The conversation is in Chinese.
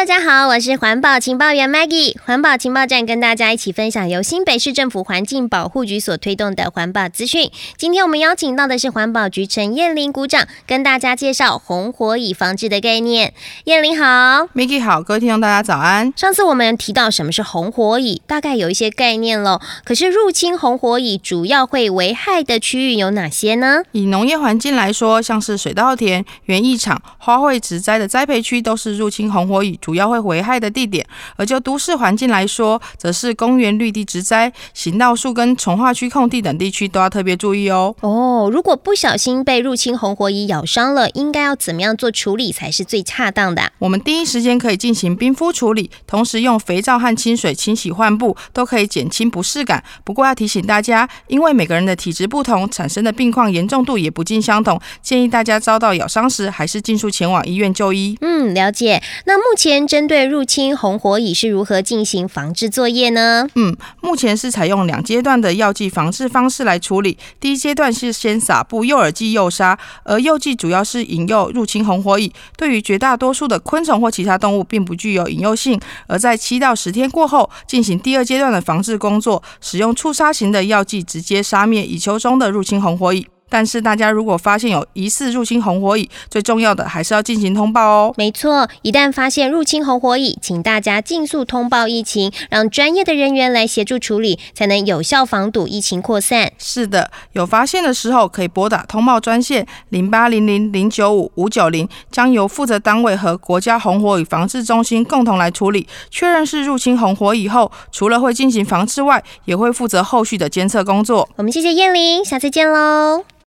大家好，我是环保情报员 Maggie。环保情报站跟大家一起分享由新北市政府环境保护局所推动的环保资讯。今天我们邀请到的是环保局陈燕玲股长，跟大家介绍红火蚁防治的概念。燕玲好 ，Maggie 好，各位听众大家早安。 上次我们提到什么是红火蚁，大概有一些概念咯。可是入侵红火蚁主要会危害的区域有哪些呢？ 以农业环境来说，像是水稻田、园艺场、花卉植栽的栽培区都是入侵红火蚁主要会危害的地点。而就都市环境来说，则是公园绿地植栽、行道树跟重划区空地等地区都要特别注意哦。 如果不小心被入侵红火蚁咬伤了，应该要怎么样做处理才是最恰当的？ 我们第一时间可以进行冰敷处理，同时用肥皂和清水清洗患部，都可以减轻不适感。不过要提醒大家，因为每个人的体质不同，产生的病况严重度也不尽相同，建议大家遭到咬伤时，还是尽速前往医院就医。 了解。那目前针对入侵红火蚁是如何进行防治作业呢？ 目前是采用2阶段的药剂防治方式来处理。第一阶段是先撒布诱饵剂诱杀，而诱剂主要是引诱入侵红火蚁，对于绝大多数的昆虫或其他动物并不具有引诱性。而在7到10天过后，进行第2阶段的防治工作，使用触杀型的药剂直接杀灭蚁丘中的入侵红火蚁。但是大家如果发现有疑似入侵红火蚁，最重要的还是要进行通报哦。 没错，一旦发现入侵红火蚁，请大家尽速通报疫情，让专业的人员来协助处理，才能有效防堵疫情扩散。 是的，有发现的时候可以拨打通报专线0800095590，将由负责单位和国家红火蚁防治中心共同来处理。确认是入侵红火蚁后，除了会进行防治外，也会负责后续的监测工作。 我们谢谢燕玲，下次见喽。